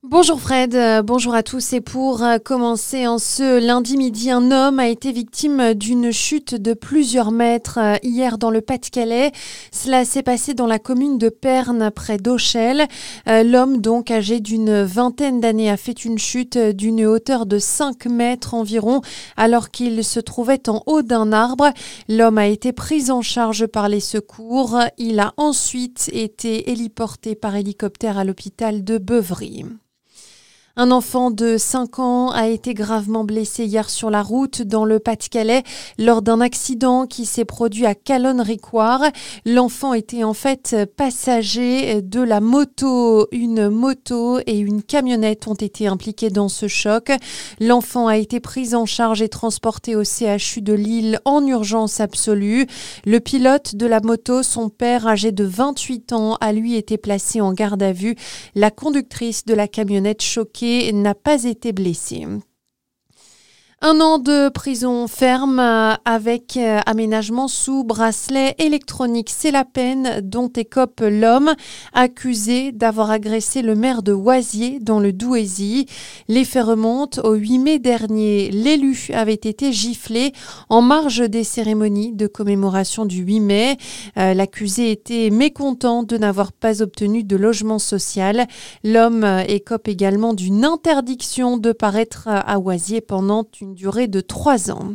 Bonjour Fred, bonjour à tous et pour commencer en ce lundi midi, un homme a été victime d'une chute de plusieurs mètres hier dans le Pas-de-Calais. Cela s'est passé dans la commune de Pernes près d'Auchel. L'homme donc âgé d'une vingtaine d'années a fait une chute d'une hauteur de 5 mètres environ alors qu'il se trouvait en haut d'un arbre. L'homme a été pris en charge par les secours. Il a ensuite été héliporté par hélicoptère à l'hôpital de Beuvry. Un enfant de 5 ans a été gravement blessé hier sur la route dans le Pas-de-Calais lors d'un accident qui s'est produit à Calonne-Ricoire. L'enfant était en fait passager de la moto. Une moto et une camionnette ont été impliqués dans ce choc. L'enfant a été pris en charge et transporté au CHU de Lille en urgence absolue. Le pilote de la moto, son père âgé de 28 ans, a lui été placé en garde à vue. La conductrice de la camionnette choquée n'a pas été blessé. 1 an de prison ferme avec aménagement sous bracelet électronique. C'est la peine dont écope l'homme accusé d'avoir agressé le maire de Oisier dans le Douaisis. Les faits remontent au 8 mai dernier. L'élu avait été giflé en marge des cérémonies de commémoration du 8 mai. L'accusé était mécontent de n'avoir pas obtenu de logement social. L'homme écope également d'une interdiction de paraître à Oisier pendant une durée de 3 ans.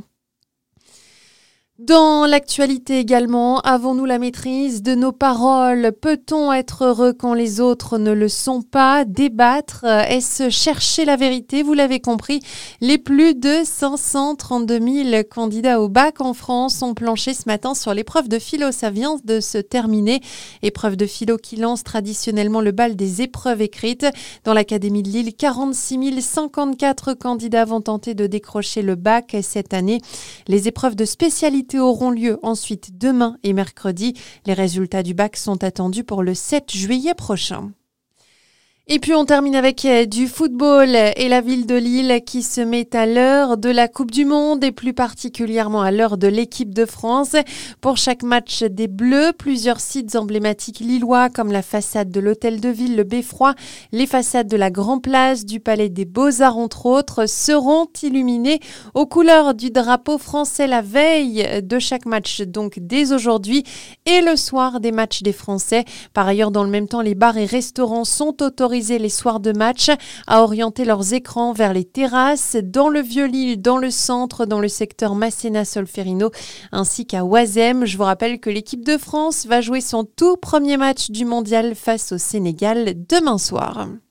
Dans l'actualité également, avons-nous la maîtrise de nos paroles? Peut-on être heureux quand les autres ne le sont pas? Débattre, est-ce chercher la vérité? Vous l'avez compris, les plus de 532 000 candidats au bac en France ont planché ce matin sur l'épreuve de philo. Ça vient de se terminer. Épreuve de philo qui lance traditionnellement le bal des épreuves écrites. Dans l'Académie de Lille, 46 054 candidats vont tenter de décrocher le bac cette année. Les épreuves de spécialité auront lieu ensuite demain et mercredi. Les résultats du bac sont attendus pour le 7 juillet prochain. Et puis on termine avec du football et la ville de Lille qui se met à l'heure de la Coupe du Monde et plus particulièrement à l'heure de l'équipe de France. Pour chaque match des Bleus, plusieurs sites emblématiques lillois comme la façade de l'Hôtel de Ville, le Beffroi, les façades de la Grand Place, du Palais des Beaux-Arts entre autres, seront illuminés aux couleurs du drapeau français la veille de chaque match, donc dès aujourd'hui et le soir des matchs des Français. Par ailleurs, dans le même temps, les bars et restaurants sont autorisés les soirs de match à orienter leurs écrans vers les terrasses dans le Vieux-Lille, dans le centre, dans le secteur Masséna-Solferino ainsi qu'à Oisem. Je vous rappelle que l'équipe de France va jouer son tout premier match du mondial face au Sénégal demain soir.